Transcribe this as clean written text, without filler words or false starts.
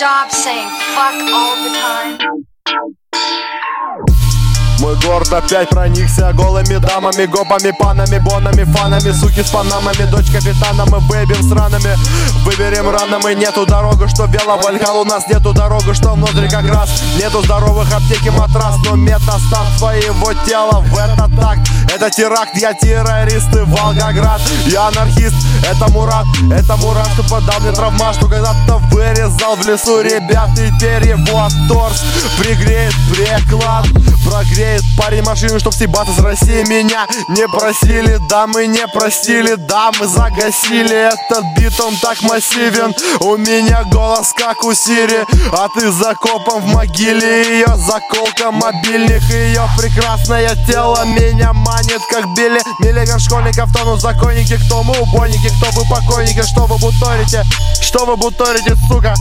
stop saying fuck all the time? Мой город опять проникся голыми дамами, гопами, панами, бонами, фанами, суки с панамами, дочь капитана, мы выбьем с ранами, выберем рано, мы нету дорогы, что вела Вальхал, у нас нету дорогы, что внутри как раз нету здоровых аптеки матрас, но метастав твоего тела в этот такт. Это теракт, я террорист и Волгоград. Я анархист, это Мурат, что подал мне травма, что когда-то вырезал в лесу ребят, и теперь его торс пригреет приклад, прогреет парень машину, чтоб съебаться с России. Меня не просили, да мы не простили, да мы загасили этот бит, он так массивен. У меня голос как у Сири, а ты закопан в могиле. Ее заколка, мобильник, ее прекрасное тело меня манит, как Билли Миллиган. Школьников тонут законники, кто мы убойники, кто вы покойники, что вы буторите, сука.